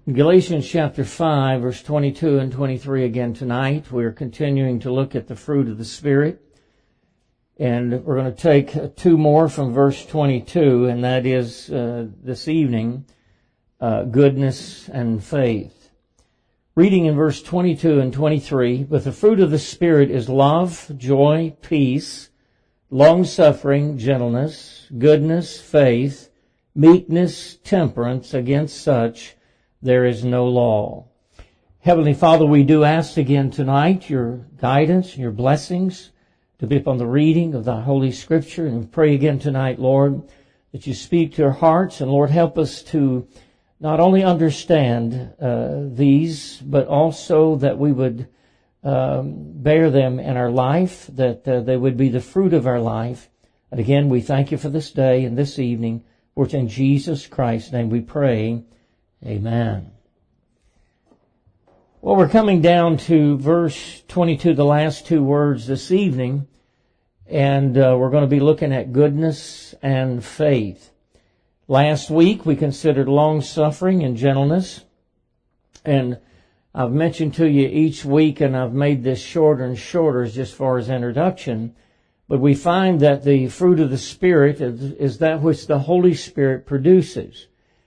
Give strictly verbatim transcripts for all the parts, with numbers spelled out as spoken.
Galatians chapter five, verse twenty-two and twenty-three again tonight. We're continuing to look at the fruit of the Spirit. And we're going to take two more from verse twenty-two, and that is uh, this evening, uh, goodness and faith. Reading in verse twenty-two and twenty-three, but the fruit of the Spirit is love, joy, peace, long-suffering, gentleness, goodness, faith, meekness, temperance. Against such there is no law. Heavenly Father, we do ask again tonight your guidance, your blessings to be upon the reading of thy Holy Scripture. And we pray again tonight, Lord, that you speak to our hearts. And Lord, help us to not only understand uh, these, but also that we would um, bear them in our life, that uh, they would be the fruit of our life. And again, we thank you for this day and this evening. For it's in Jesus Christ's name we pray. Amen. Well, we're coming down to verse twenty-two, the last two words this evening, and uh, we're going to be looking at goodness and faith. Last week we considered long-suffering and gentleness, and I've mentioned to you each week, and I've made this shorter and shorter just as far as introduction, but we find that the fruit of the Spirit is, is that which the Holy Spirit produces.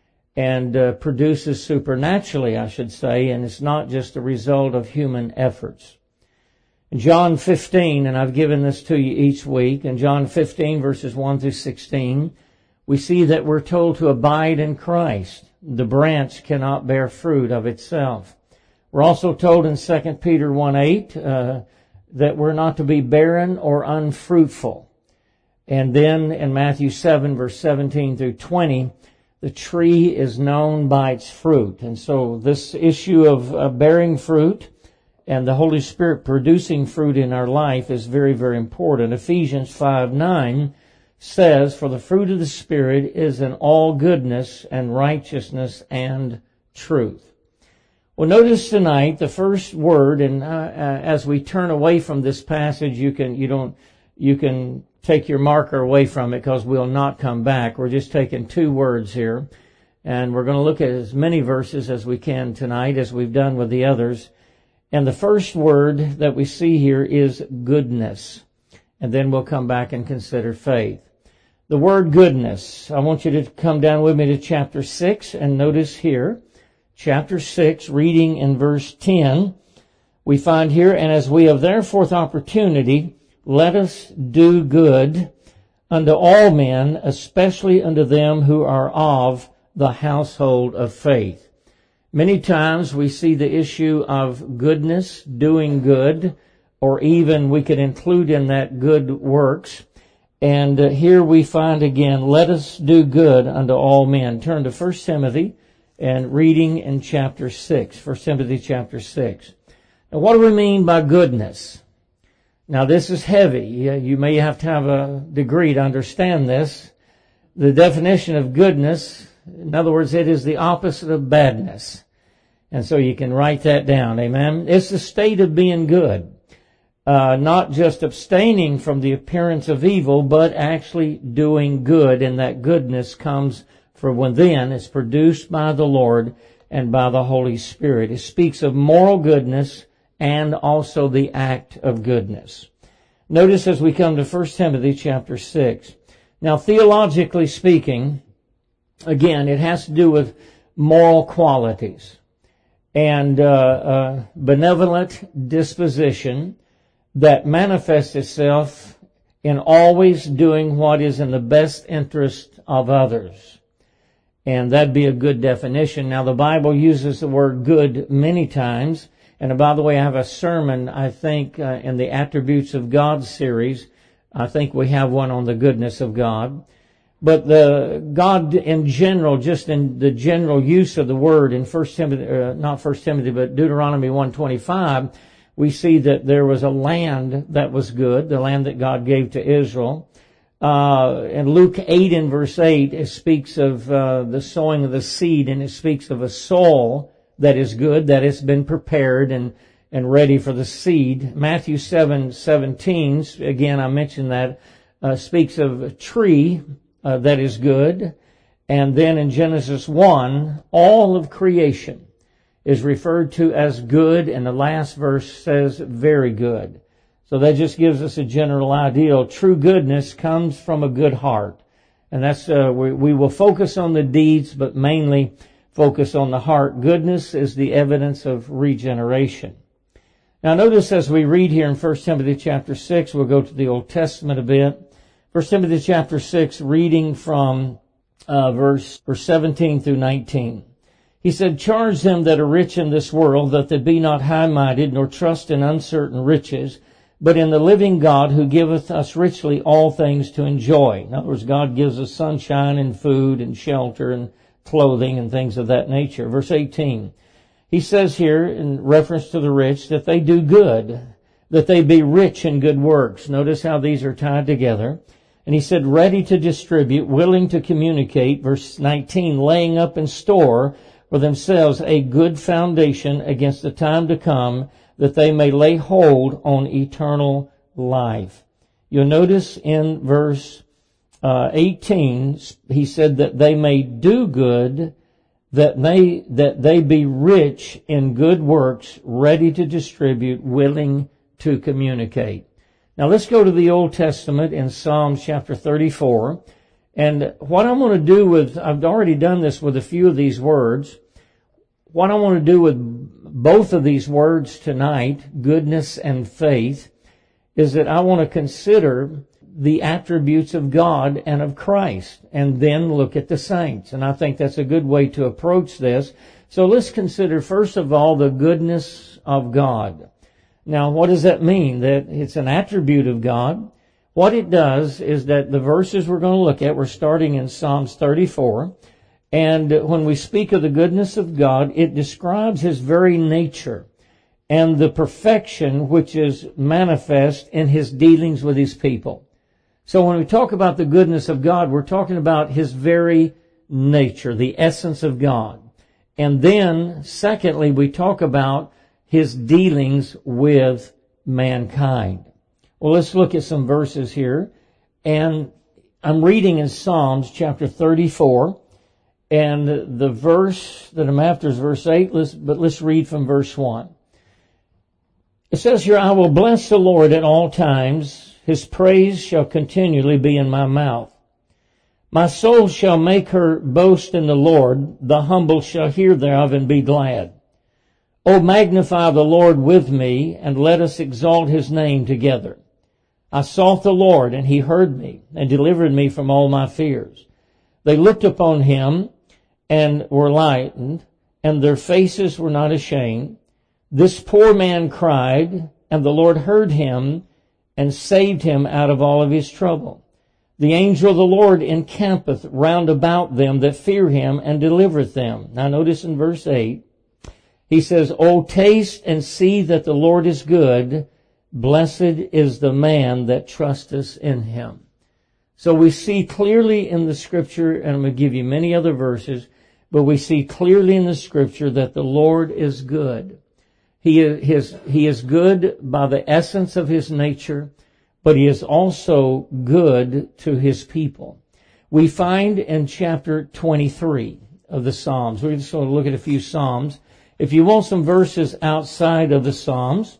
And uh, produces supernaturally, I should say, and it's not just a result of human efforts. In John fifteen, and I've given this to you each week, in John fifteen, verses one through sixteen, we see that we're told to abide in Christ. The branch cannot bear fruit of itself. We're also told in Second Peter one eight uh, that we're not to be barren or unfruitful. And then in Matthew seven, verse seventeen through twenty, the tree is known by its fruit. And so this issue of uh, bearing fruit and the Holy Spirit producing fruit in our life is very, very important. Ephesians five nine says, for the fruit of the Spirit is in all goodness and righteousness and truth. Well, notice tonight the first word, and uh, uh, as we turn away from this passage, you can, you don't, you can take your marker away from it because we'll not come back. We're just taking two words here. And we're going to look at as many verses as we can tonight as we've done with the others. And the first word that we see here is goodness. And then we'll come back and consider faith. The word goodness. I want you to come down with me to chapter six and notice here, chapter six, reading in verse ten, we find here, and as we have therefore opportunity, let us do good unto all men, especially unto them who are of the household of faith. Many times we see the issue of goodness, doing good, or even we could include in that good works. And uh, here we find again, let us do good unto all men. Turn to First Timothy and reading in chapter six. First Timothy chapter six. Now what do we mean by goodness? Now this is heavy. You may have to have a degree to understand this. The definition of goodness, in other words, it is the opposite of badness. And so you can write that down, amen? It's the state of being good. Uh, not just abstaining from the appearance of evil, but actually doing good. And that goodness comes from within. It's produced by the Lord and by the Holy Spirit. It speaks of moral goodness and also the act of goodness. Notice as we come to First Timothy chapter six. Now, theologically speaking, again, it has to do with moral qualities and uh, uh, benevolent disposition that manifests itself in always doing what is in the best interest of others. And that'd be a good definition. Now, the Bible uses the word good many times. And by the way, I have a sermon, I think, uh, in the Attributes of God series. I think we have one on the goodness of God. But the God in general, just in the general use of the word in First Timothy, uh, not First Timothy, but Deuteronomy one twenty-five, we see that there was a land that was good, the land that God gave to Israel. Uh, in Luke eight and verse eight, it speaks of uh, the sowing of the seed, and it speaks of a soil that is good, that it's been prepared and, and ready for the seed. Matthew seven seventeen, again, I mentioned that, uh, speaks of a tree uh, that is good. And then in Genesis one, all of creation is referred to as good, and the last verse says very good. So that just gives us a general idea. True goodness comes from a good heart. And that's, uh, we, we will focus on the deeds, but mainly focus on the heart. Goodness is the evidence of regeneration. Now notice as we read here in First Timothy chapter six, we'll go to the Old Testament a bit. First Timothy chapter six, reading from uh, verse, verse seventeen through nineteen. He said, "Charge them that are rich in this world, that they be not high-minded, nor trust in uncertain riches, but in the living God, who giveth us richly all things to enjoy." In other words, God gives us sunshine and food and shelter and clothing and things of that nature. Verse eighteen, he says here in reference to the rich that they do good, that they be rich in good works. Notice how these are tied together. And he said, ready to distribute, willing to communicate. Verse nineteen, laying up in store for themselves a good foundation against the time to come, that they may lay hold on eternal life. You'll notice in verse uh, eighteen, he said that they may do good, that they, that they be rich in good works, ready to distribute, willing to communicate. Now let's go to the Old Testament in Psalms chapter thirty-four. And what I'm going to do with, I've already done this with a few of these words. What I want to do with both of these words tonight, goodness and faith, is that I want to consider the attributes of God and of Christ, and then look at the saints. And I think that's a good way to approach this. So let's consider, first of all, the goodness of God. Now, what does that mean? That it's an attribute of God. What it does is that the verses we're going to look at, we're starting in Psalms thirty-four, and when we speak of the goodness of God, it describes His very nature and the perfection which is manifest in His dealings with His people. So when we talk about the goodness of God, we're talking about His very nature, the essence of God. And then, secondly, we talk about His dealings with mankind. Well, let's look at some verses here. And I'm reading in Psalms chapter thirty-four. And the verse that I'm after is verse eight, but let's read from verse one. It says here, "I will bless the Lord at all times. His praise shall continually be in my mouth. My soul shall make her boast in the Lord. The humble shall hear thereof and be glad. O magnify the Lord with me, and let us exalt His name together. I sought the Lord, and He heard me, and delivered me from all my fears. They looked upon Him, and were lightened, and their faces were not ashamed. This poor man cried, and the Lord heard him, and saved him out of all of his trouble. The angel of the Lord encampeth round about them that fear Him, and delivereth them." Now notice in verse eight, he says, "O taste and see that the Lord is good. Blessed is the man that trusteth in Him." So we see clearly in the Scripture, and I'm going to give you many other verses, but we see clearly in the Scripture that the Lord is good. He is, his, he is good by the essence of His nature, but He is also good to His people. We find in chapter twenty-three of the Psalms, we're just going to look at a few Psalms. If you want some verses outside of the Psalms,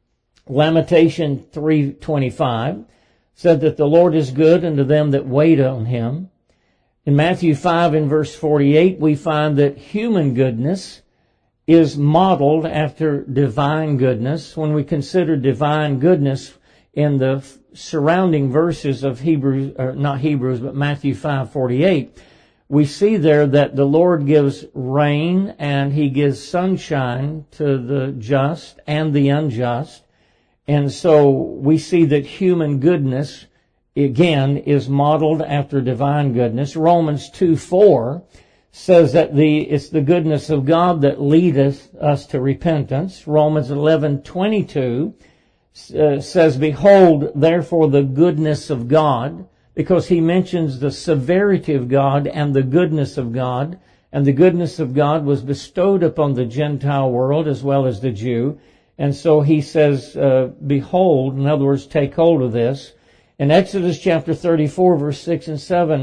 Lamentation three twenty-five said that the Lord is good unto them that wait on Him. In Matthew five and verse forty-eight, we find that human goodness is modeled after divine goodness. When we consider divine goodness in the surrounding verses of Hebrews, or not Hebrews, but Matthew five forty-eight, we see there that the Lord gives rain and He gives sunshine to the just and the unjust. And so we see that human goodness, again, is modeled after divine goodness. Romans two four says that the it's the goodness of God that leadeth us to repentance. Romans eleven twenty-two uh, says, "Behold, therefore, the goodness of God," because he mentions the severity of God and the goodness of God. And the goodness of God was bestowed upon the Gentile world as well as the Jew. And so he says, uh, behold, in other words, take hold of this. In Exodus chapter thirty-four, verse six and seven,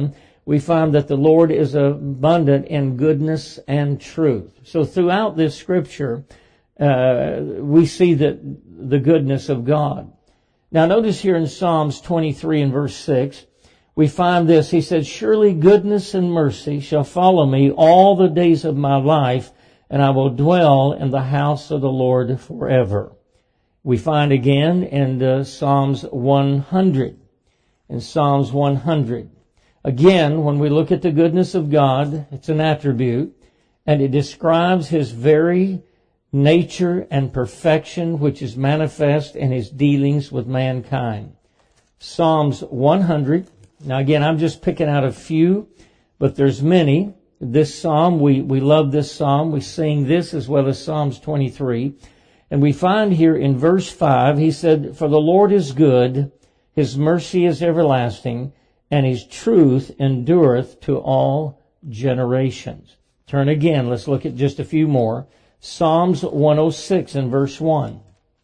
we find that the Lord is abundant in goodness and truth. So throughout this scripture, uh, we see that the goodness of God. Now notice here in Psalms twenty-three and verse six, we find this. He said, surely goodness and mercy shall follow me all the days of my life, and I will dwell in the house of the Lord forever. We find again in uh, Psalms one hundred. In Psalms one hundred. Again, when we look at the goodness of God, it's an attribute, and it describes His very nature and perfection, which is manifest in His dealings with mankind. Psalms one hundred. Now again, I'm just picking out a few, but there's many. This psalm, we, we love this psalm. We sing this as well as Psalms twenty-three. And we find here in verse five, he said, for the Lord is good, His mercy is everlasting, and His truth endureth to all generations. Turn again, let's look at just a few more. Psalms one oh six and verse one.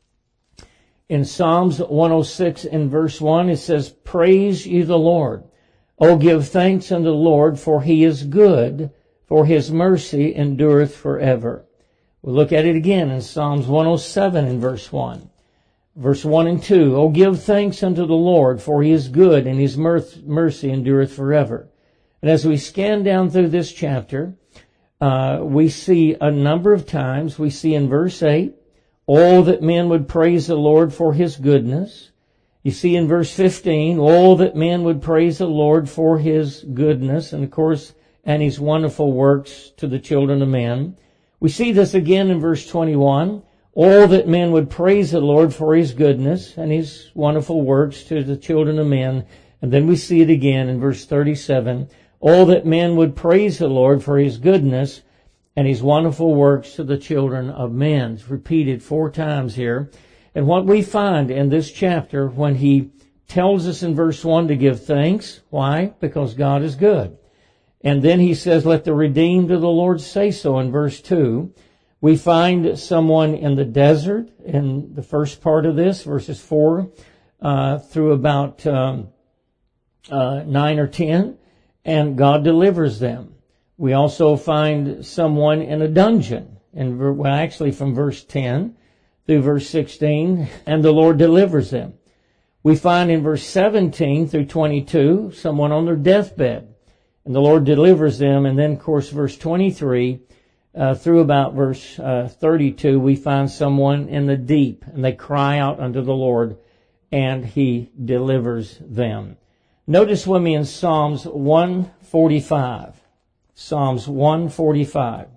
In Psalms one oh six and verse one, it says, praise ye the Lord. O give thanks unto the Lord, for He is good, for His mercy endureth forever. We'll look at it again in Psalms one oh seven and verse one. Verse one and two, O give thanks unto the Lord, for He is good, and His mercy endureth forever. And as we scan down through this chapter, uh, we see a number of times, we see in verse eight, oh, that men would praise the Lord for His goodness. You see in verse fifteen, oh, that men would praise the Lord for His goodness, and of course, and His wonderful works to the children of men. We see this again in verse twenty-one, oh, that men would praise the Lord for His goodness and His wonderful works to the children of men. And then we see it again in verse thirty-seven, oh, that men would praise the Lord for His goodness and His wonderful works to the children of men. It's repeated four times here. And what we find in this chapter, when He tells us in verse one to give thanks, why? Because God is good. And then He says, let the redeemed of the Lord say so in verse two. We find someone in the desert in the first part of this, verses four uh, through about um, uh, nine or ten, and God delivers them. We also find someone in a dungeon, and well, actually from verse ten through verse sixteen, and the Lord delivers them. We find in verse seventeen through twenty-two, someone on their deathbed, and the Lord delivers them. And then, of course, verse twenty-three uh, through about verse uh, thirty-two, we find someone in the deep, and they cry out unto the Lord, and He delivers them. Notice with me in Psalms one forty-five. Psalms one forty-five.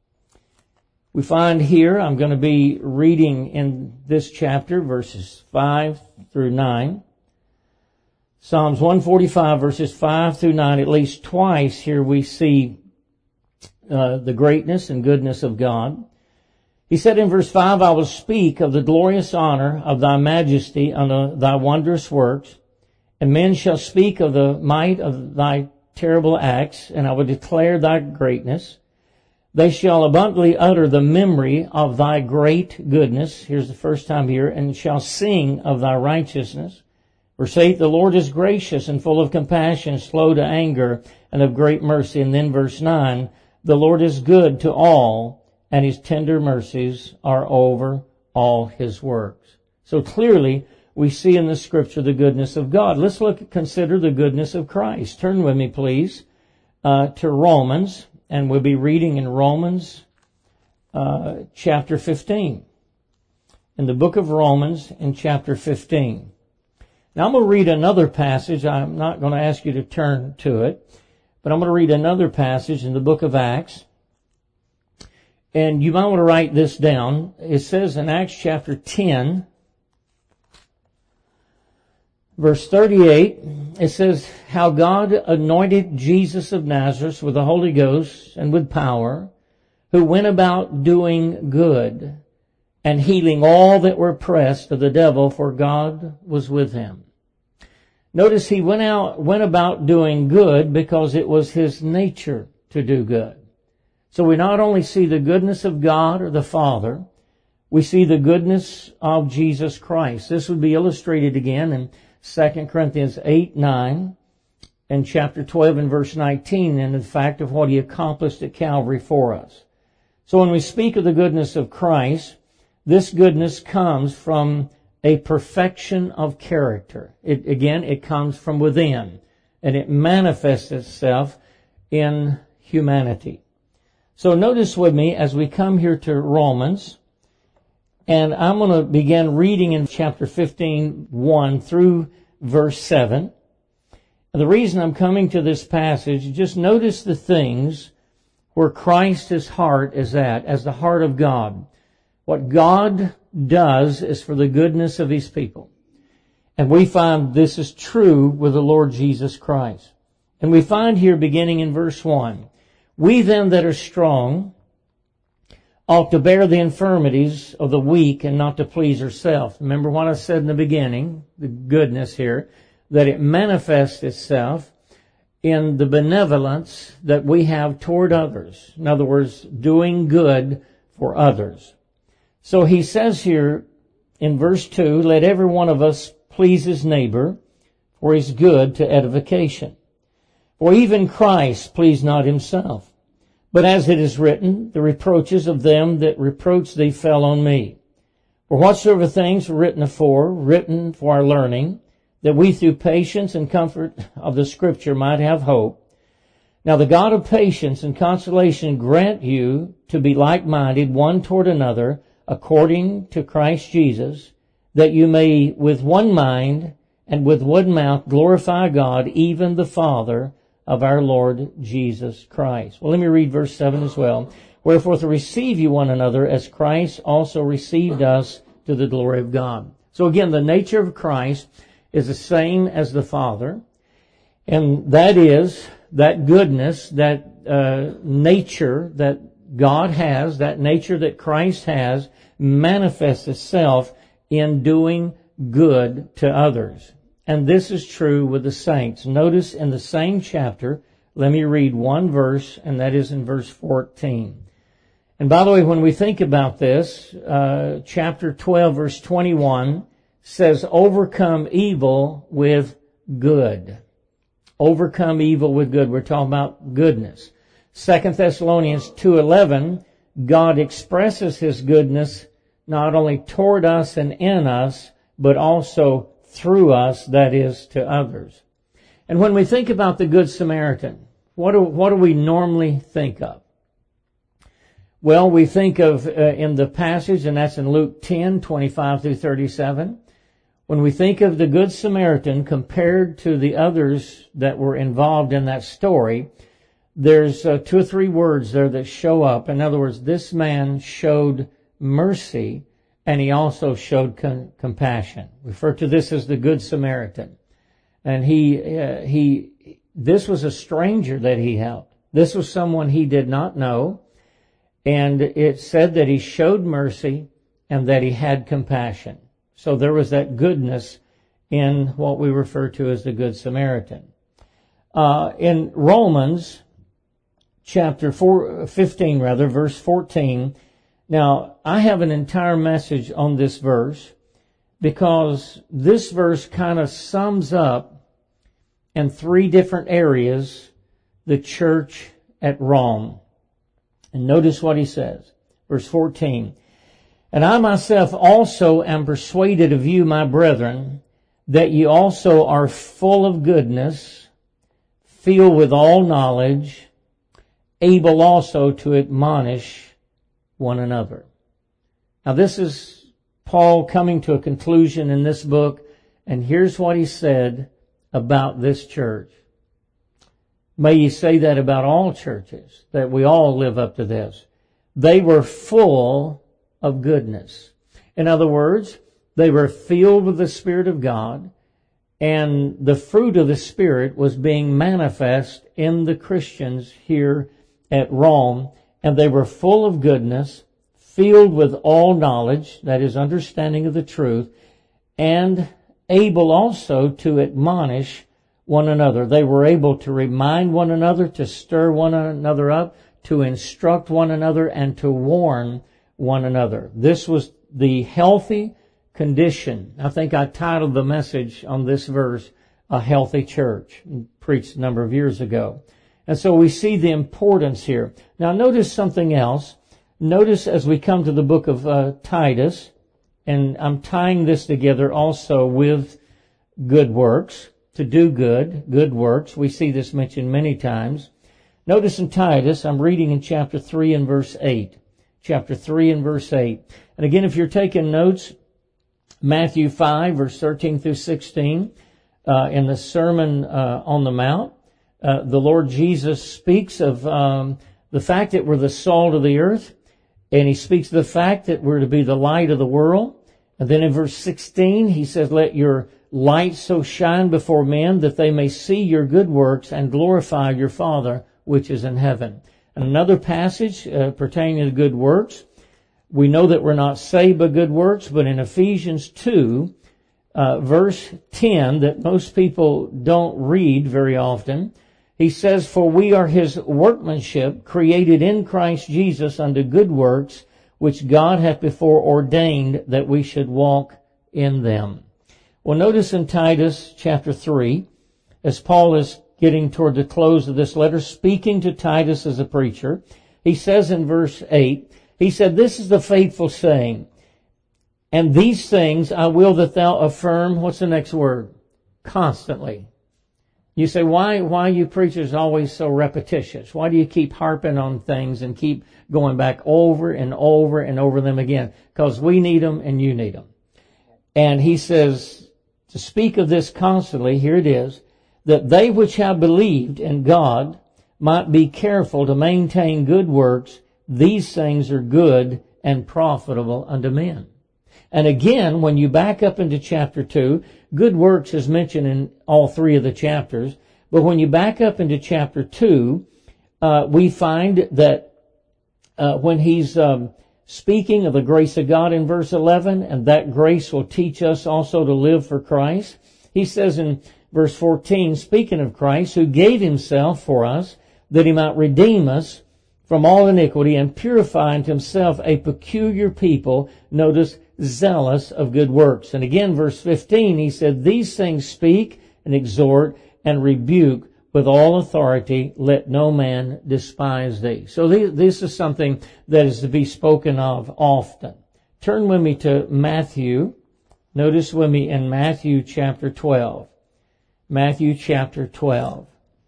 We find here, I'm going to be reading in this chapter, verses five through nine. Psalms one forty-five, verses five through nine, at least twice here we see uh, the greatness and goodness of God. He said in verse five, I will speak of the glorious honor of Thy majesty and Thy wondrous works, and men shall speak of the might of Thy terrible acts, and I will declare Thy greatness. They shall abundantly utter the memory of Thy great goodness. Here's the first time here. And shall sing of Thy righteousness. Verse eight, the Lord is gracious and full of compassion, slow to anger, and of great mercy. And then verse nine, the Lord is good to all, and His tender mercies are over all His works. So clearly, we see in the scripture the goodness of God. Let's look, consider the goodness of Christ. Turn with me, please, uh, to Romans. And we'll be reading in Romans uh, chapter fifteen. In the book of Romans in chapter fifteen. Now I'm going to read another passage. I'm not going to ask you to turn to it. But I'm going to read another passage in the book of Acts. And you might want to write this down. It says in Acts chapter ten, verse thirty-eight, it says, how God anointed Jesus of Nazareth with the Holy Ghost and with power, who went about doing good and healing all that were oppressed of the devil, for God was with Him. Notice He went out, went about doing good because it was His nature to do good. So we not only see the goodness of God or the Father, we see the goodness of Jesus Christ. This would be illustrated again in Second Corinthians eight, nine, in chapter twelve and verse nineteen, and the fact of what he accomplished at Calvary for us. So when we speak of the goodness of Christ, this goodness comes from a perfection of character. It, again, it comes from within, and it manifests itself in humanity. So notice with me as we come here to Romans, and I'm going to begin reading in chapter fifteen, one through verse seven. And the reason I'm coming to this passage, just notice the things where Christ's heart is at, as the heart of God. What God does is for the goodness of His people. And we find this is true with the Lord Jesus Christ. And we find here beginning in verse one, we then that are strong ought to bear the infirmities of the weak and not to please ourselves. Remember what I said in the beginning, the goodness here, that it manifests itself in the benevolence that we have toward others. In other words, doing good for others. So he says here in verse two, let every one of us please his neighbor for his good to edification. For even Christ pleased not himself. But as it is written, the reproaches of them that reproach thee fell on me. For whatsoever things were written afore, written for our learning, that we through patience and comfort of the Scripture might have hope. Now the God of patience and consolation grant you to be like-minded one toward another, according to Christ Jesus, that you may with one mind and with one mouth glorify God, even the Father of our Lord Jesus Christ. Well, let me read verse seven as well. Wherefore to receive you one another as Christ also received us to the glory of God. So again, the nature of Christ is the same as the Father. And that is that goodness, that uh, nature that God has, that nature that Christ has, manifests itself in doing good to others. And this is true with the saints. Notice in the same chapter, let me read one verse, and that is in verse fourteen. And by the way, when we think about this, uh, chapter twelve, verse twenty-one says, overcome evil with good. Overcome evil with good. We're talking about goodness. Second Thessalonians two eleven, God expresses His goodness not only toward us and in us, but also through us, that is, to others. And when we think about the Good Samaritan, what do, what do we normally think of? Well, we think of uh, in the passage, and that's in Luke ten, twenty-five through thirty-seven. When we think of the Good Samaritan compared to the others that were involved in that story, there's uh, two or three words there that show up. In other words, this man showed mercy, and he also showed com- compassion. We refer to this as the Good Samaritan. And he, uh, he, this was a stranger that he helped. This was someone he did not know. And it said that he showed mercy and that he had compassion. So there was that goodness in what we refer to as the Good Samaritan. Uh, in Romans chapter four, fifteen, rather, verse fourteen, now, I have an entire message on this verse because this verse kind of sums up in three different areas the church at Rome. And notice what he says. Verse fourteen, and I myself also am persuaded of you, my brethren, that ye also are full of goodness, filled with all knowledge, able also to admonish one another. Now this is Paul coming to a conclusion in this book, and here's what he said about this church. May you say that about all churches, that we all live up to this. They were full of goodness. In other words, they were filled with the Spirit of God, and the fruit of the Spirit was being manifest in the Christians here at Rome. And they were full of goodness, filled with all knowledge, that is, understanding of the truth, and able also to admonish one another. They were able to remind one another, to stir one another up, to instruct one another, and to warn one another. This was the healthy condition. I think I titled the message on this verse, a healthy church. Preached a number of years ago. And so we see the importance here. Now notice something else. Notice as we come to the book of uh, Titus, and I'm tying this together also with good works, to do good, good works. We see this mentioned many times. Notice in Titus, I'm reading in chapter three and verse eight. Chapter three and verse eight. And again, if you're taking notes, Matthew five, verse thirteen through sixteen, uh, in the Sermon uh, on the Mount, uh, the Lord Jesus speaks of um, the fact that we're the salt of the earth, and he speaks of the fact that we're to be the light of the world. And then in verse sixteen, he says, let your light so shine before men that they may see your good works and glorify your Father which is in heaven. And another passage uh, pertaining to good works, we know that we're not saved by good works, but in Ephesians two, uh, verse ten, that most people don't read very often, he says, for we are his workmanship, created in Christ Jesus unto good works, which God hath before ordained that we should walk in them. Well, notice in Titus chapter three, as Paul is getting toward the close of this letter, speaking to Titus as a preacher, he says in verse eight, he said, this is the faithful saying, and these things I will that thou affirm, what's the next word? Constantly. You say, why, why are you preachers always so repetitious? Why do you keep harping on things and keep going back over and over and over them again? Because we need them and you need them. And he says, to speak of this constantly, here it is, that they which have believed in God might be careful to maintain good works. These things are good and profitable unto men. And again, when you back up into chapter two, good works is mentioned in all three of the chapters. But when you back up into chapter two, uh, we find that uh, when he's um, speaking of the grace of God in verse eleven, and that grace will teach us also to live for Christ, he says in verse fourteen, speaking of Christ, who gave himself for us, that he might redeem us from all iniquity and purify unto himself a peculiar people, notice, zealous of good works. And again, verse fifteen, he said, these things speak and exhort and rebuke with all authority. Let no man despise thee. So this is something that is to be spoken of often. Turn with me to Matthew. Notice with me in Matthew chapter twelve. Matthew chapter twelve.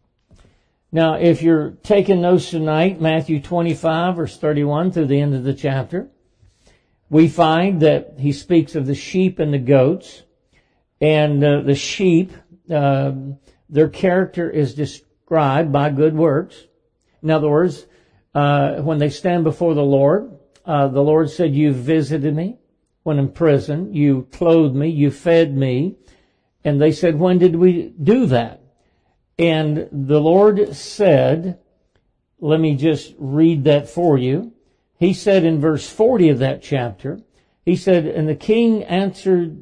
Now, if you're taking notes tonight, Matthew twenty-five, verse thirty-one through the end of the chapter, we find that he speaks of the sheep and the goats. And uh, the sheep, uh, their character is described by good works. In other words, uh, when they stand before the Lord, uh, the Lord said, you visited me when in prison, you clothed me, you fed me. And they said, when did we do that? And the Lord said, let me just read that for you. He said in verse forty of that chapter, he said, and the king answered,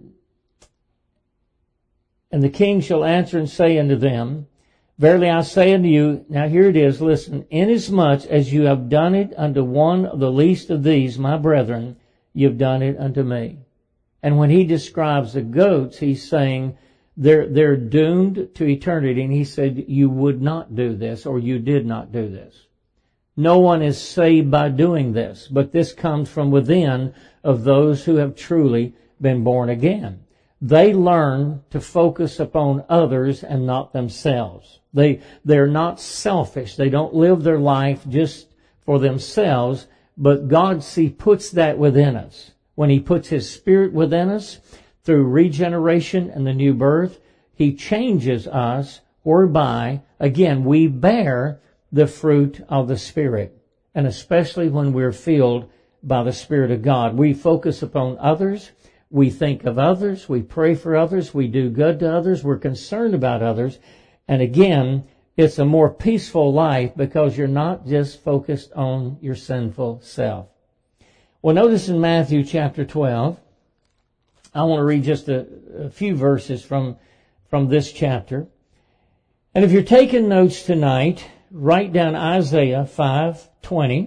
and the king shall answer and say unto them, verily I say unto you, now here it is, listen, inasmuch as you have done it unto one of the least of these, my brethren, you've done it unto me. And when he describes the goats, he's saying, They're, they're doomed to eternity. And he said, you would not do this, or you did not do this. No one is saved by doing this, but this comes from within of those who have truly been born again. They learn to focus upon others and not themselves. They, they're not selfish. They don't live their life just for themselves, but God, see, puts that within us. When he puts his Spirit within us, through regeneration and the new birth, he changes us whereby, again, we bear the fruit of the Spirit. And especially when we're filled by the Spirit of God. We focus upon others. We think of others. We pray for others. We do good to others. We're concerned about others. And again, it's a more peaceful life because you're not just focused on your sinful self. Well, notice in Matthew chapter twelve, I want to read just a, a few verses from, from this chapter. And if you're taking notes tonight, write down Isaiah five twenty.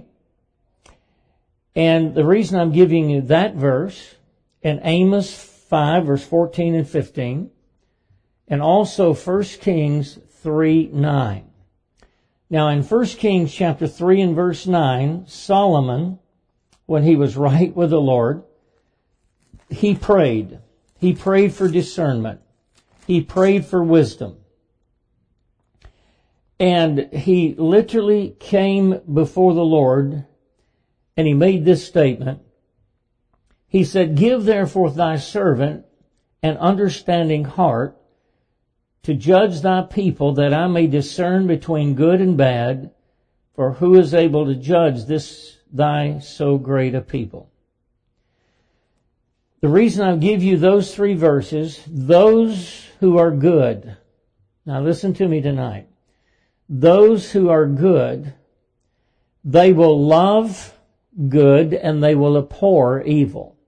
And the reason I'm giving you that verse, and Amos five, verse fourteen and fifteen, and also First Kings three nine. Now in First Kings chapter three and verse nine, Solomon, when he was right with the Lord, he prayed. He prayed for discernment. He prayed for wisdom. And he literally came before the Lord and he made this statement. He said, "Give therefore thy servant an understanding heart to judge thy people, that I may discern between good and bad, for who is able to judge this thy so great a people?" The reason I give you those three verses, those who are good. Now listen to me tonight. Those who are good, they will love good and they will abhor evil.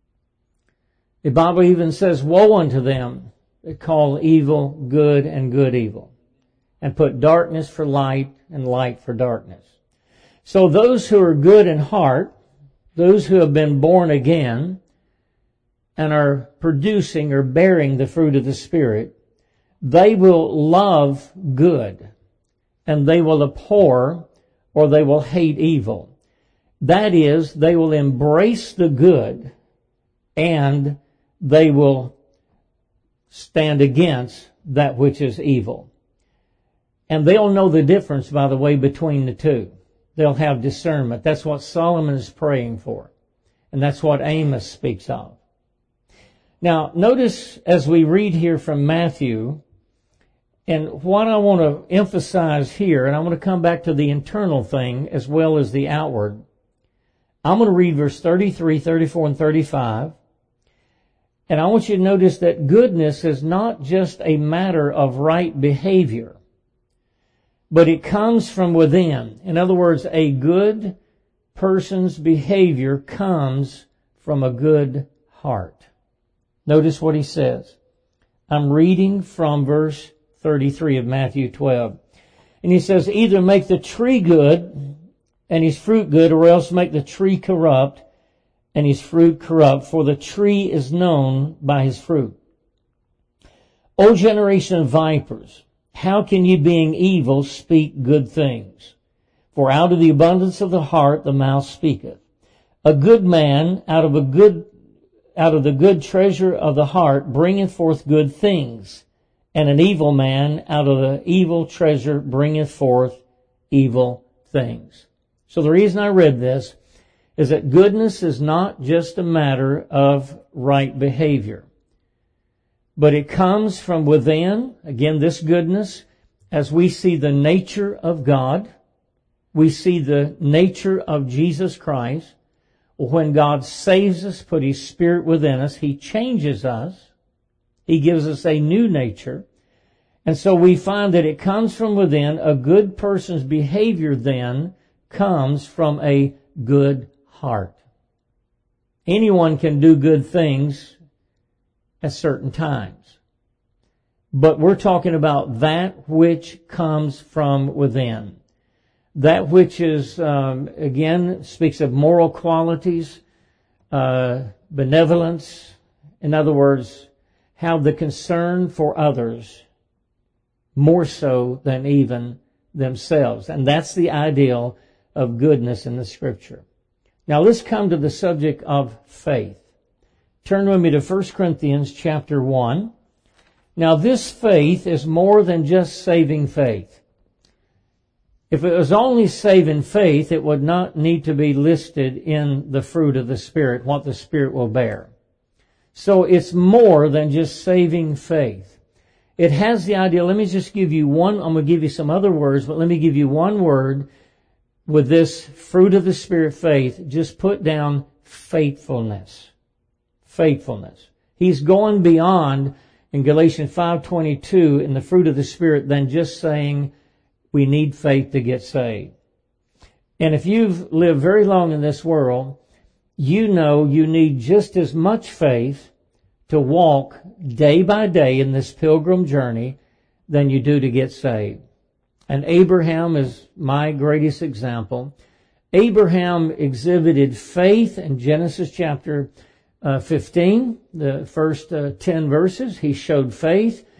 The Bible even says, "Woe unto them that call evil good and good evil, and put darkness for light and light for darkness." So those who are good in heart, those who have been born again and are producing or bearing the fruit of the Spirit, they will love good and they will abhor or they will hate evil. That is, they will embrace the good and they will stand against that which is evil. And they'll know the difference, by the way, between the two. They'll have discernment. That's what Solomon is praying for. And that's what Amos speaks of. Now, notice as we read here from Matthew, and what I want to emphasize here, and I want to come back to the internal thing as well as the outward. I'm going to read verse thirty-three, thirty-four, and thirty-five. And I want you to notice that goodness is not just a matter of right behavior, but it comes from within. In other words, a good person's behavior comes from a good heart. Notice what he says. I'm reading from verse thirty-three of Matthew twelve. And he says, "Either make the tree good and his fruit good, or else make the tree corrupt and his fruit corrupt, for the tree is known by his fruit. O generation of vipers, how can ye, being evil, speak good things? For out of the abundance of the heart the mouth speaketh. A good man out of a good out of the good treasure of the heart bringeth forth good things, and an evil man out of the evil treasure bringeth forth evil things." So the reason I read this is that goodness is not just a matter of right behavior, but it comes from within. Again, this goodness, as we see the nature of God, we see the nature of Jesus Christ. When God saves us, put His Spirit within us, He changes us. He gives us a new nature. And so we find that it comes from within. A good person's behavior then comes from a good heart. Anyone can do good things at certain times. But we're talking about that which comes from within. That which is, um, again, speaks of moral qualities, uh, benevolence. In other words, have the concern for others more so than even themselves. And that's the ideal of goodness in the Scripture. Now let's come to the subject of faith. Turn with me to First Corinthians chapter one. Now this faith is more than just saving faith. If it was only saving faith, it would not need to be listed in the fruit of the Spirit, what the Spirit will bear. So it's more than just saving faith. It has the idea, let me just give you one, I'm going to give you some other words, but let me give you one word with this fruit of the Spirit, faith. Just put down faithfulness. Faithfulness. He's going beyond in Galatians five twenty-two in the fruit of the Spirit than just saying we need faith to get saved. And if you've lived very long in this world, you know you need just as much faith to walk day by day in this pilgrim journey than you do to get saved. And Abraham is my greatest example. Abraham exhibited faith in Genesis chapter uh, fifteen, the first uh, ten verses. He showed faith.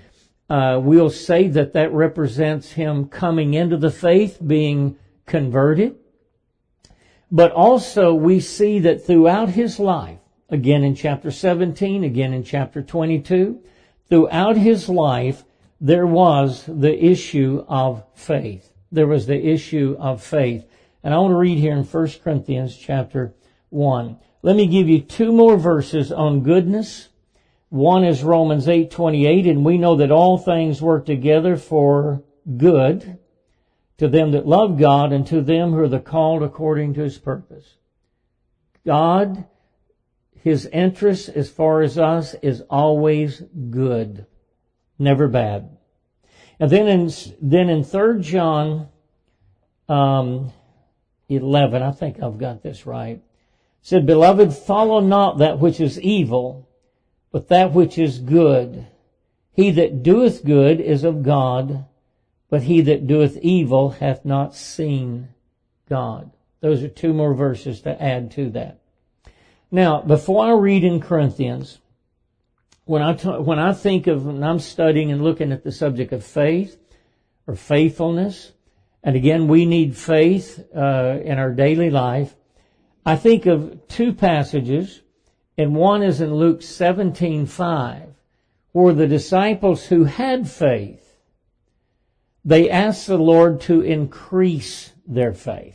Uh, we'll say that that represents him coming into the faith, being converted. But also we see that throughout his life, again in chapter seventeen, again in chapter twenty-two, throughout his life, there was the issue of faith. There was the issue of faith. And I want to read here in First Corinthians chapter one. Let me give you two more verses on goodness. One is Romans eight twenty-eight, and we know that all things work together for good to them that love God and to them who are the called according to his purpose. God, his interest as far as us is always good, never bad. And then in, then in Third John um, eleven, I think I've got this right, it said, Beloved, follow not that which is evil, but that which is good. He that doeth good is of God, but he that doeth evil hath not seen God. Those are two more verses to add to that. Now, before I read in Corinthians, when I t- when I think of, when I'm studying and looking at the subject of faith or faithfulness, and again, we need faith uh, in our daily life, I think of two passages, and one is in Luke seventeen five, where the disciples who had faith, they asked the Lord to increase their faith.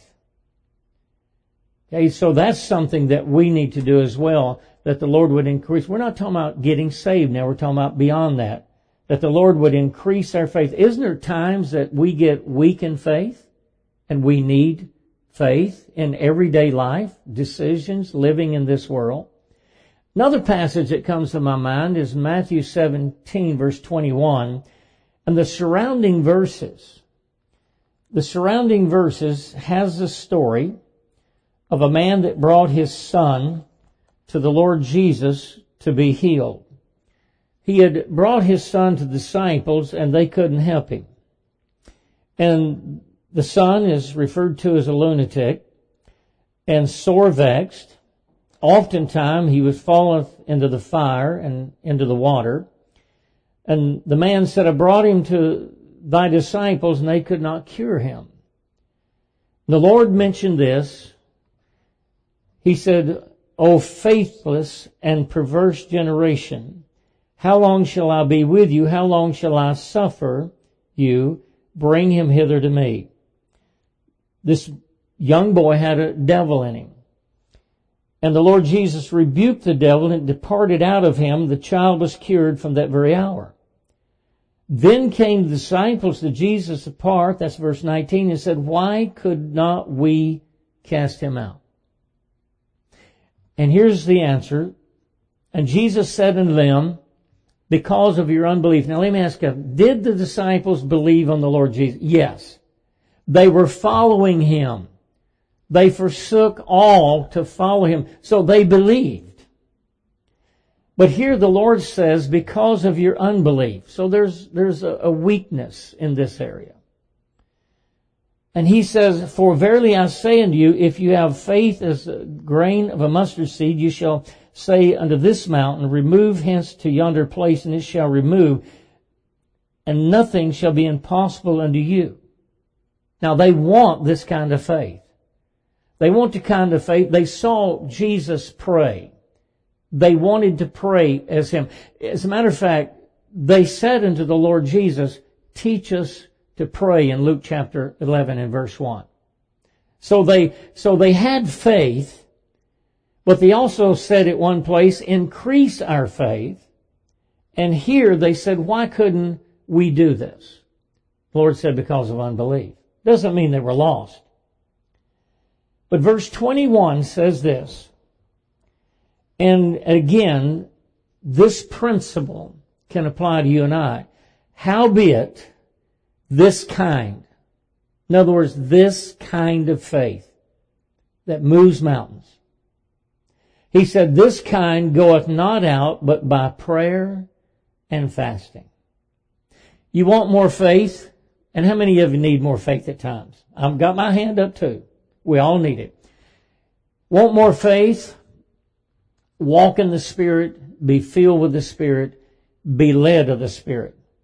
Okay, so that's something that we need to do as well, that the Lord would increase. We're not talking about getting saved now, we're talking about beyond that, that the Lord would increase our faith. Isn't there times that we get weak in faith and we need faith in everyday life, decisions, living in this world? Another passage that comes to my mind is Matthew seventeen, verse twenty-one, and the surrounding verses. The surrounding verses has the story of a man that brought his son to the Lord Jesus to be healed. He had brought his son to the disciples and they couldn't help him. And the son is referred to as a lunatic and sore vexed. Oftentimes he would fall into the fire and into the water. And the man said, I brought him to thy disciples and they could not cure him. The Lord mentioned this. He said, O faithless and perverse generation, how long shall I be with you? How long shall I suffer you? Bring him hither to me. This young boy had a devil in him. And the Lord Jesus rebuked the devil and it departed out of him. The child was cured from that very hour. Then came the disciples to Jesus apart, that's verse nineteen, and said, Why could not we cast him out? And here's the answer. And Jesus said unto them, Because of your unbelief. Now let me ask you, did the disciples believe on the Lord Jesus? Yes. They were following him. They forsook all to follow him. So they believed. But here the Lord says, because of your unbelief. So there's, there's a, a weakness in this area. And he says, For verily I say unto you, if you have faith as a grain of a mustard seed, you shall say unto this mountain, Remove hence to yonder place, and it shall remove, and nothing shall be impossible unto you. Now they want this kind of faith. They want the kind of faith. They saw Jesus pray. They wanted to pray as him. As a matter of fact, they said unto the Lord Jesus, Teach us to pray in Luke chapter eleven and verse one. So they, so they had faith, but they also said at one place, increase our faith. And here they said, why couldn't we do this? The Lord said, because of unbelief. Doesn't mean they were lost. But verse twenty-one says this, and again, this principle can apply to you and I. Howbeit, this kind, in other words, this kind of faith that moves mountains. He said, this kind goeth not out but by prayer and fasting. You want more faith? And how many of you need more faith at times? I've got my hand up too. We all need it. Want more faith? Walk in the Spirit. Be filled with the Spirit. Be led of the Spirit.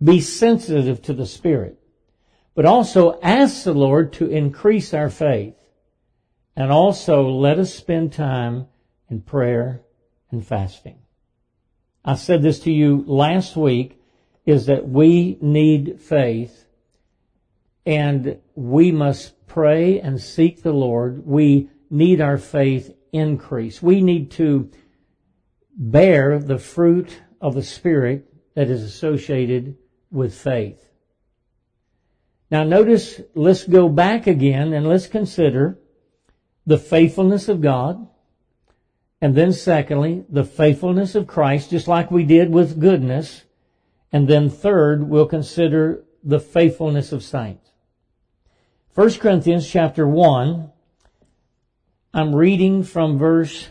be sensitive to the Spirit, but also ask the Lord to increase our faith. And also let us spend time in prayer and fasting. I said this to you last week, is that we need faith and we must pray and seek the Lord. We need our faith increase. We need to bear the fruit of the Spirit that is associated with faith. Now notice, let's go back again and let's consider the faithfulness of God. And then secondly, the faithfulness of Christ, just like we did with goodness. And then third, we'll consider the faithfulness of saints. First Corinthians chapter one, I'm reading from verse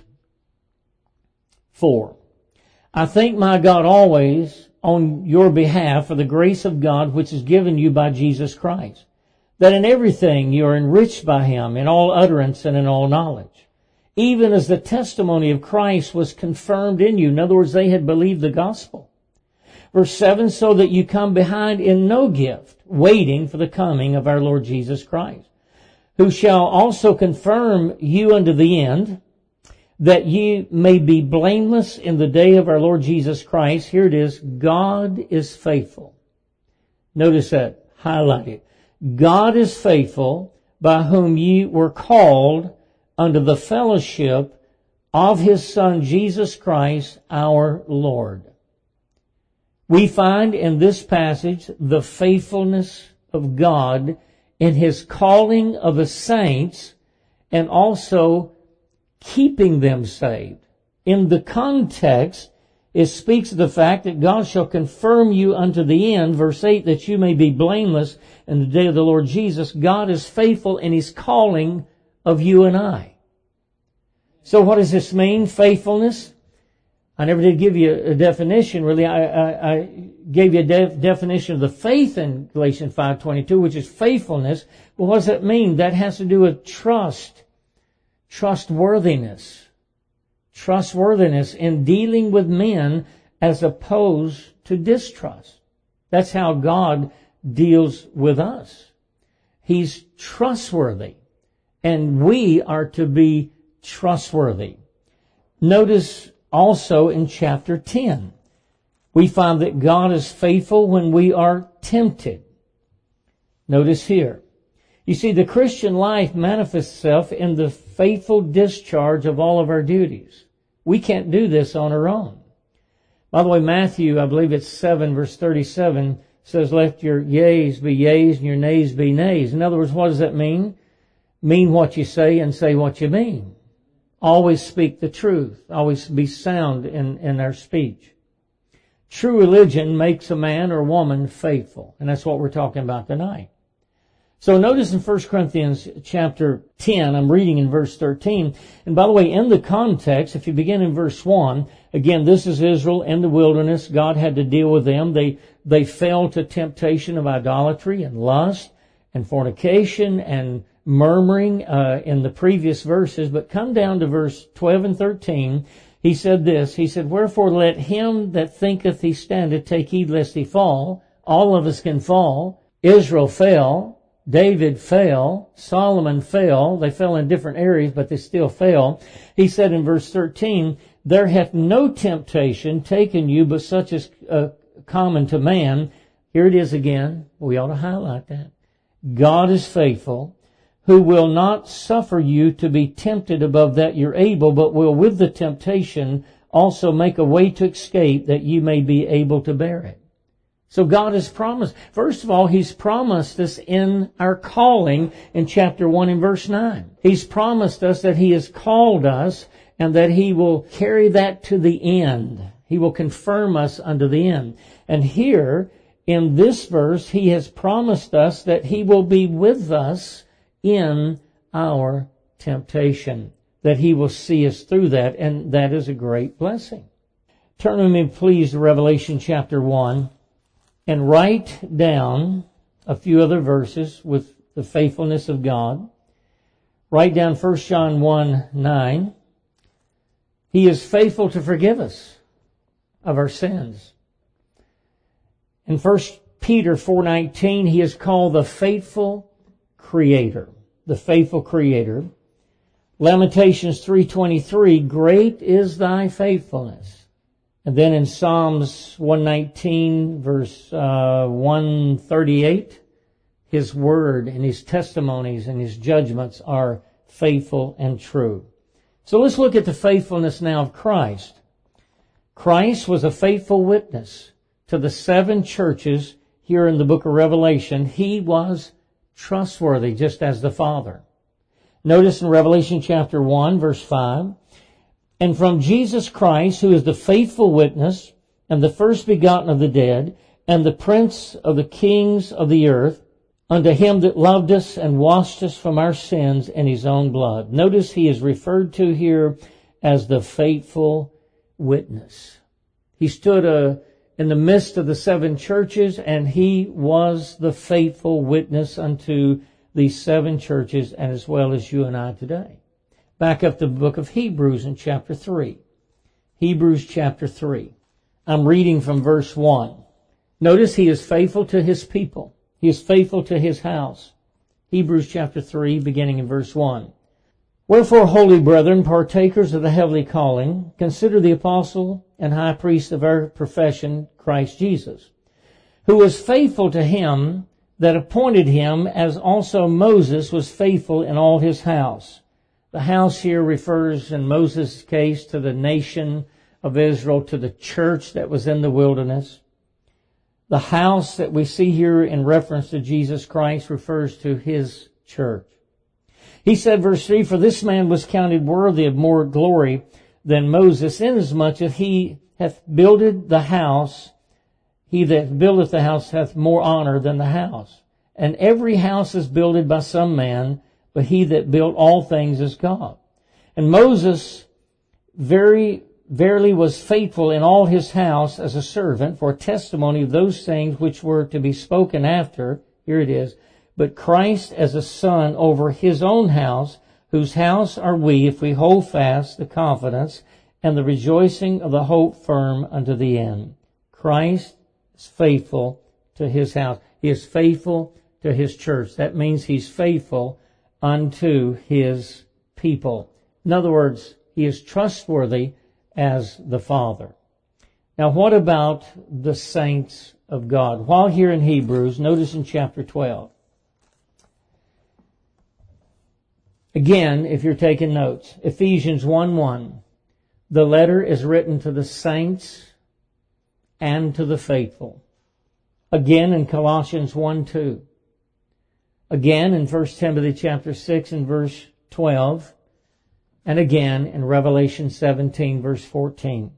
four. I thank my God always on your behalf for the grace of God which is given you by Jesus Christ, that in everything you are enriched by Him, in all utterance and in all knowledge, even as the testimony of Christ was confirmed in you. In other words, they had believed the gospel. Verse seven, so that you come behind in no gift, waiting for the coming of our Lord Jesus Christ, who shall also confirm you unto the end, that ye may be blameless in the day of our Lord Jesus Christ. Here it is, God is faithful. Notice that, highlight it. God is faithful, by whom ye were called unto the fellowship of His Son Jesus Christ our Lord. We find in this passage the faithfulness of God in His calling of the saints and also keeping them saved. In the context, it speaks of the fact that God shall confirm you unto the end, verse eight, that you may be blameless in the day of the Lord Jesus. God is faithful in His calling of you and I. So what does this mean, faithfulness? I never did give you a definition, really. I, I, I gave you a def- definition of the faith in Galatians five twenty-two, which is faithfulness. Well, what does that mean? That has to do with trust, trustworthiness, trustworthiness in dealing with men as opposed to distrust. That's how God deals with us. He's trustworthy, and we are to be trustworthy. Notice also in chapter ten, we find that God is faithful when we are tempted. Notice here. You see, the Christian life manifests itself in the faithful discharge of all of our duties. We can't do this on our own. By the way, Matthew, I believe it's seven verse thirty-seven, says, let your yeas be yeas and your nays be nays. In other words, what does that mean? Mean what you say and say what you mean. Always speak the truth. Always be sound in, in our speech. True religion makes a man or woman faithful. And that's what we're talking about tonight. So notice in First Corinthians chapter ten, I'm reading in verse thirteen. And by the way, in the context, if you begin in verse one, again, this is Israel in the wilderness. God had to deal with them. They, they fell to temptation of idolatry and lust and fornication and murmuring uh, in the previous verses. But come down to verse twelve and thirteen. He said this. He said, wherefore let him that thinketh he standeth take heed lest he fall. All of us can fall. Israel fell. David fell. Solomon fell. They fell in different areas, but they still fell. He said in verse thirteen, there hath no temptation taken you but such as uh, common to man. Here it is again. We ought to highlight that. God is faithful, who will not suffer you to be tempted above that you're able, but will with the temptation also make a way to escape, that you may be able to bear it. So God has promised. First of all, He's promised us in our calling in chapter one and verse nine. He's promised us that He has called us and that He will carry that to the end. He will confirm us unto the end. And here, in this verse, He has promised us that He will be with us in our temptation, that He will see us through that, and that is a great blessing. Turn with me, please, to Revelation chapter one, and write down a few other verses with the faithfulness of God. Write down First John one nine. He is faithful to forgive us of our sins. In First Peter four nineteen, he is called the faithful creator. The faithful creator. Lamentations three twenty-three, great is thy faithfulness. And then in Psalms one nineteen, verse uh, one thirty-eight, his word and his testimonies and his judgments are faithful and true. So let's look at the faithfulness now of Christ. Christ was a faithful witness to the seven churches here in the book of Revelation. He was trustworthy, just as the Father. Notice in Revelation chapter one, verse five, and from Jesus Christ, who is the faithful witness and the first begotten of the dead and the prince of the kings of the earth, unto him that loved us and washed us from our sins in his own blood. Notice he is referred to here as the faithful witness. He stood uh, in the midst of the seven churches, and he was the faithful witness unto these seven churches, and as well as you and I today. Back up the book of Hebrews in chapter three. Hebrews chapter three. I'm reading from verse one. Notice he is faithful to his people. He is faithful to his house. Hebrews chapter three, beginning in verse one. Wherefore, holy brethren, partakers of the heavenly calling, consider the apostle and high priest of our profession, Christ Jesus, who was faithful to him that appointed him, as also Moses was faithful in all his house. The house here refers, in Moses' case, to the nation of Israel, to the church that was in the wilderness. The house that we see here in reference to Jesus Christ refers to his church. He said, verse three, for this man was counted worthy of more glory than Moses, inasmuch as he hath builded the house, he that buildeth the house hath more honor than the house. And every house is builded by some man, but he that built all things is God. And Moses very verily was faithful in all his house as a servant for testimony of those things which were to be spoken after. Here it is. But Christ as a son over his own house, whose house are we, if we hold fast the confidence and the rejoicing of the hope firm unto the end. Christ is faithful to his house. He is faithful to his church. That means he's faithful unto his people. In other words, he is trustworthy as the Father. Now, what about the saints of God? While here in Hebrews, notice in chapter twelve. Again, if you're taking notes, Ephesians one one. The letter is written to the saints and to the faithful. Again in Colossians one two. Again in First Timothy chapter six and verse twelve. And again in Revelation seventeen verse fourteen.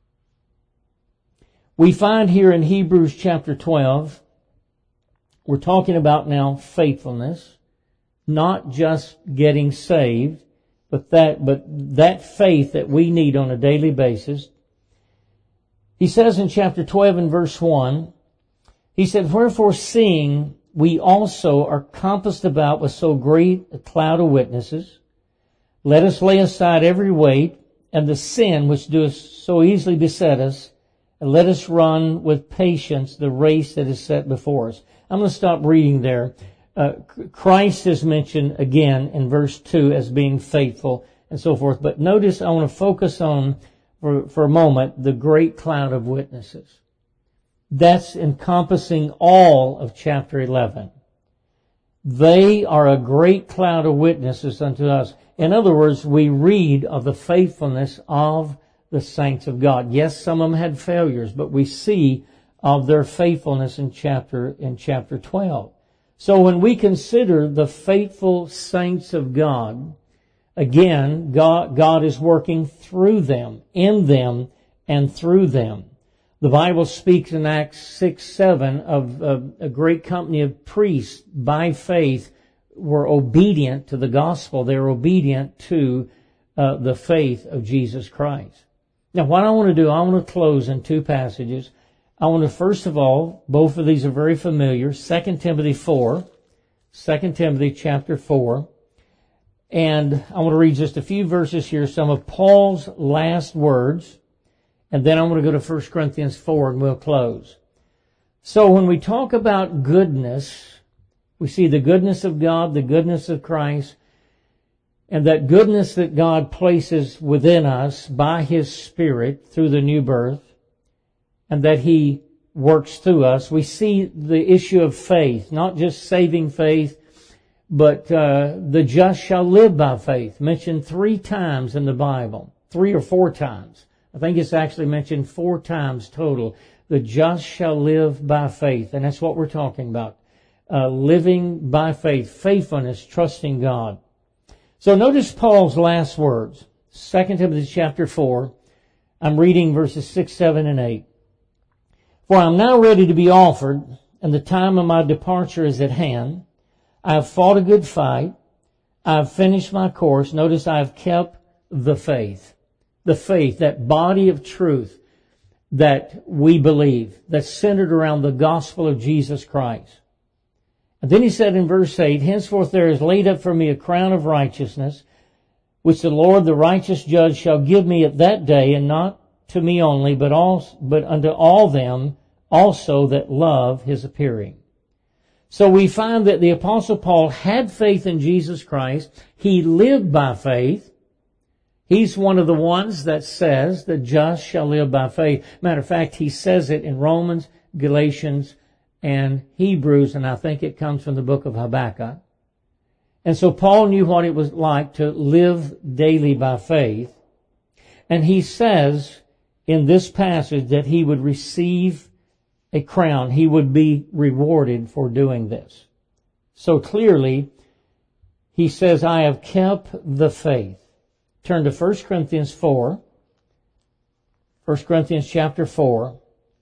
We find here in Hebrews chapter twelve, we're talking about now faithfulness. Not just getting saved, but that, but that faith that we need on a daily basis. He says in chapter twelve and verse one, he said, wherefore seeing we also are compassed about with so great a cloud of witnesses, let us lay aside every weight and the sin which doeth so easily beset us, and let us run with patience the race that is set before us. I'm going to stop reading there. Uh, Christ is mentioned again in verse two as being faithful and so forth. But notice I want to focus on, for, for a moment, the great cloud of witnesses. That's encompassing all of chapter eleven. They are a great cloud of witnesses unto us. In other words, we read of the faithfulness of the saints of God. Yes, some of them had failures, but we see of their faithfulness in chapter, in chapter twelve. So when we consider the faithful saints of God, again, God, God is working through them, in them, and through them. The Bible speaks in Acts six seven of, of a great company of priests by faith were obedient to the gospel. They were obedient to uh, the faith of Jesus Christ. Now, what I want to do, I want to close in two passages. I want to, first of all, both of these are very familiar, Second Timothy four, Second Timothy chapter four, and I want to read just a few verses here, some of Paul's last words, and then I'm going to go to First Corinthians four and we'll close. So when we talk about goodness, we see the goodness of God, the goodness of Christ, and that goodness that God places within us by His Spirit through the new birth, and that He works through us. We see the issue of faith, not just saving faith, but uh, the just shall live by faith, mentioned three times in the Bible, three or four times. I think it's actually mentioned four times total. The just shall live by faith, and that's what we're talking about. Uh, living by faith, faithfulness, trusting God. So notice Paul's last words, Second Timothy chapter four. I'm reading verses six, seven, and eight. For I am now ready to be offered, and the time of my departure is at hand. I have fought a good fight. I have finished my course. Notice I have kept the faith. The faith, that body of truth that we believe, that's centered around the gospel of Jesus Christ. And then he said in verse eight, henceforth there is laid up for me a crown of righteousness, which the Lord, the righteous judge, shall give me at that day, and not to me only, but also, but unto all them also that love His appearing. So we find that the Apostle Paul had faith in Jesus Christ. He lived by faith. He's one of the ones that says the just shall live by faith. Matter of fact, he says it in Romans, Galatians, and Hebrews, and I think it comes from the book of Habakkuk. And so Paul knew what it was like to live daily by faith. And he says in this passage that he would receive a crown. He would be rewarded for doing this. So clearly, he says, I have kept the faith. Turn to First Corinthians four. First Corinthians chapter four.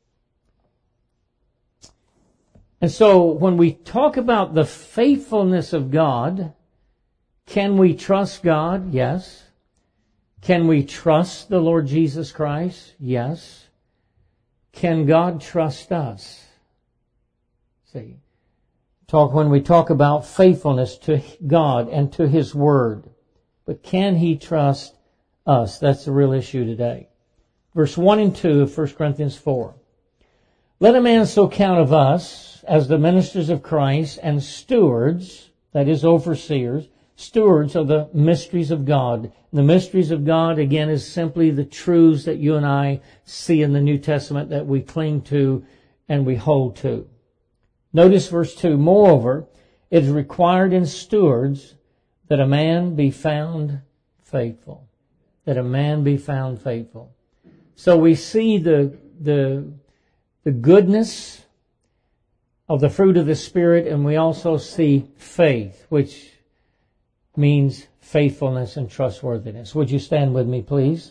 And so when we talk about the faithfulness of God, can we trust God? Yes. Can we trust the Lord Jesus Christ? Yes. Can God trust us? See, talk when we talk about faithfulness to God and to His Word. But can He trust us? That's the real issue today. Verse one and two of First Corinthians four. Let a man so count of us as the ministers of Christ and stewards, that is overseers, stewards of the mysteries of God. The mysteries of God, again, is simply the truths that you and I see in the New Testament that we cling to and we hold to. Notice verse two. Moreover, it is required in stewards that a man be found faithful. That a man be found faithful. So we see the, the, the goodness of the fruit of the Spirit, and we also see faith, which means faithfulness and trustworthiness. Would you stand with me, please?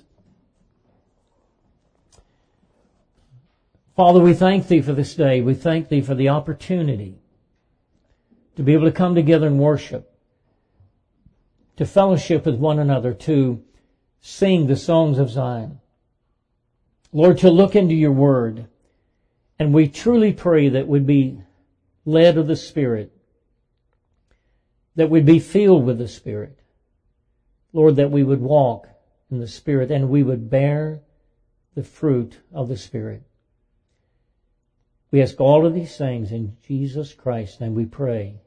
Father, we thank Thee for this day. We thank Thee for the opportunity to be able to come together and worship, to fellowship with one another, to sing the songs of Zion. Lord, to look into Your Word. And we truly pray that we'd be led of the Spirit, that we'd be filled with the Spirit. Lord, that we would walk in the Spirit and we would bear the fruit of the Spirit. We ask all of these things in Jesus Christ's name we pray.